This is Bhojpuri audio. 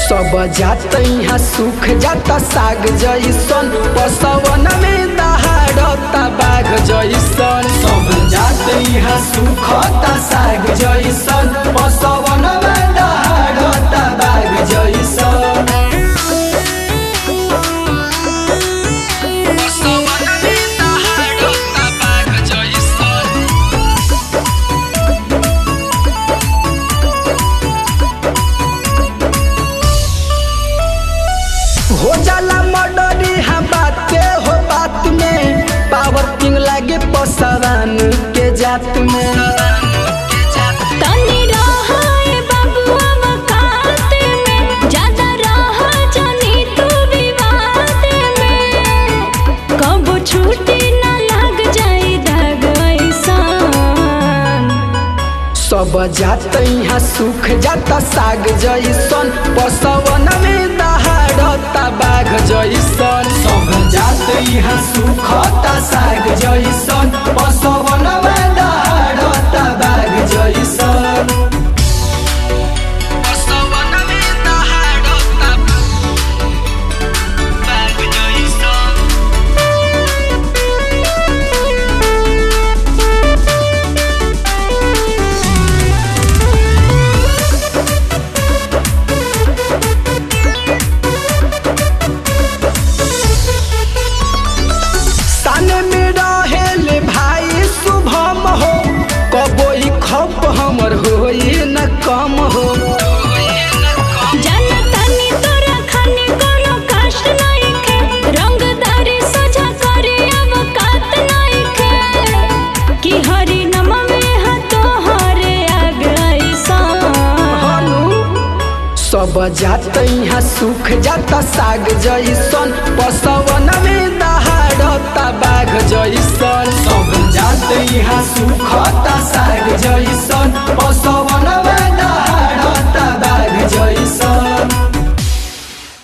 सब जात यहाँ सुख जाता साग जैसन पसवन में दहाड़ता बाघ जैसन। सब जात यहाँ सुखता साग जैसन पसवन में दहाड़ता बाघ जैसन। हो जाला मर्डरी हाँ बाते हो बात में पावर किंग लागे पसवान के जात में। तनी रहाए बबुआ वकात में ज्यादा रहा जानी तू विवाद में कबो छूटी ना लग जाई दाग ऐसान। सब जात यहाँ सुख जाता साग जैसन पसवन में दहाड़ता बाघ जैसन। सब जात यहाँ सुखता साग जैसन पसवन में दहाड़ता बाघ जैसन। हमर होई न कम हो जनतनी तोरा खाने कोनो कष्ट नहीं खे रंगदारी सजा करे अवकात नहीं खे कि हरि नम में हा तोहरे आग ऐसान। सब जात यहाँ सुख जाता साग जैसन पसवन में दहाड़ता बाघ जैसन। सब जात यहाँ सुखता साग जैसन पसवन में